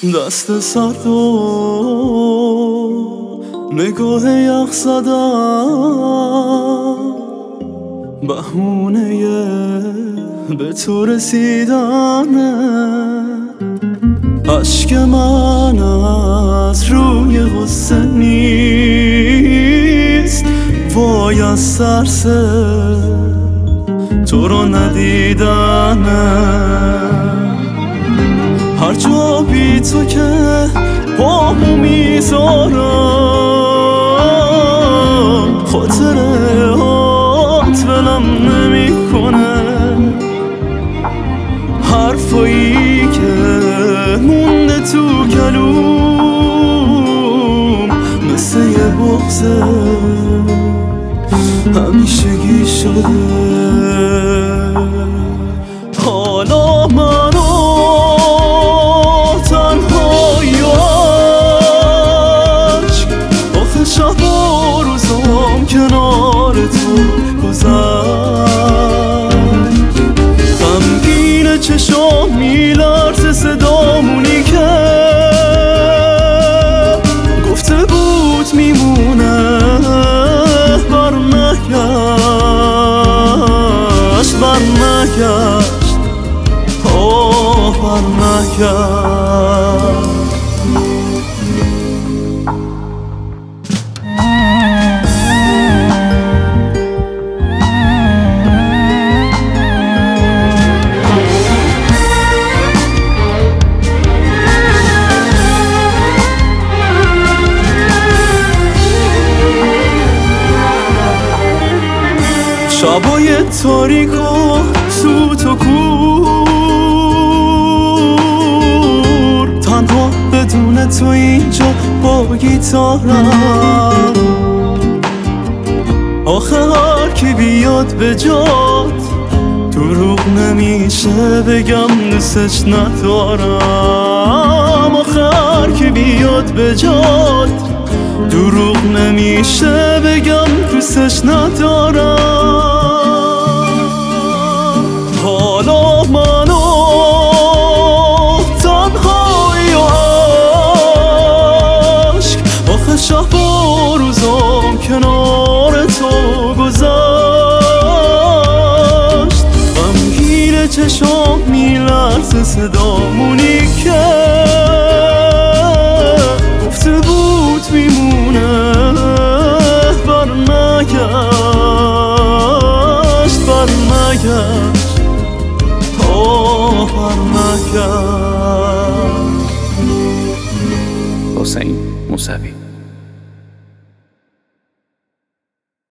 دست سرد و نگاه یخ زدم، بهونه به تو رسیدنه. عشق من از روی غصه نیست، وای از ترس تو رو ندیدنه. هر جا بی تو که پامو میذارم، خاطرات ولم نمی کنه. حرفایی که مونده تو گلوم مثل یه بغضه همیشگی شده. حالا منو تنهایی و عشق، آخه شب و روزام کنار تو گذشت. غمگین چشام میلرزه صدامونی که گفته بود میمونه، برنگشت برنگشت. شبای تاریک و سوت و کور، تنها بدون تو اینجا با گیتارم. آخه هر کی بیاد به جات دروغ نمیشه بگم دوستش ندارم. آخه هر کی بیاد به جات دروغ نمیشه بگم دوستش ندارم. حالا منو تنهایی و عشق، آخه شب و روزام کنار تو گذشت. غمگین چشام میلرزه صدامونی که گفته بود میمونه، برنگشت برنگشت حسین موسوی.